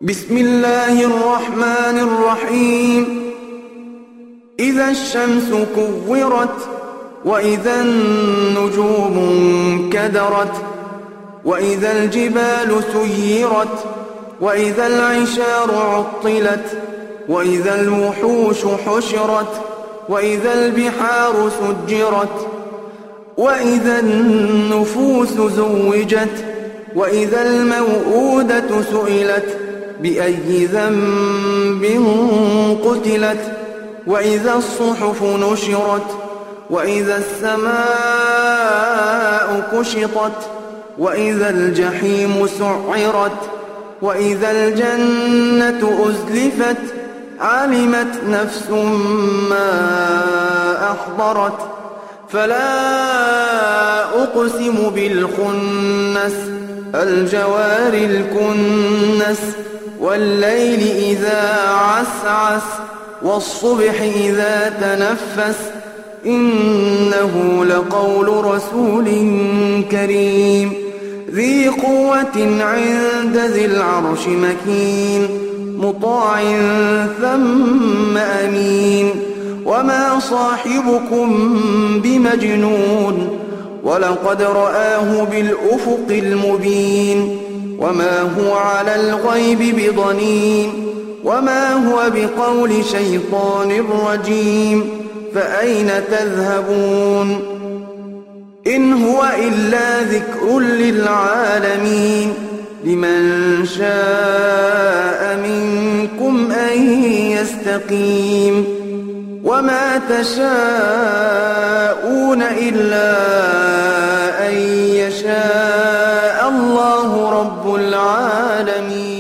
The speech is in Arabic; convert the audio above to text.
بسم الله الرحمن الرحيم. إذا الشمس كورت وإذا النجوم انكدرت وإذا الجبال سيرت وإذا العشار عطلت وإذا الوحوش حشرت وإذا البحار سجرت وإذا النفوس زوجت وإذا الموءودة سئلت بأي ذنب قتلت وإذا الصحف نشرت وإذا السماء كشطت وإذا الجحيم سعرت وإذا الجنة أزلفت علمت نفس ما أحضرت فلا أقسم بالخنس الجوار الكنس والليل إذا عسعس والصبح إذا تنفس إنه لقول رسول كريم ذي قوة عند ذي العرش مكين مطاع ثم أمين وما صاحبكم بمجنون ولقد رآه بالأفق المبين وما هو على الغيب بضنين وما هو بقول شيطان رجيم فأين تذهبون إن هو إلا ذكر للعالمين لمن شاء منكم أن يستقيم وما تشاءون إلا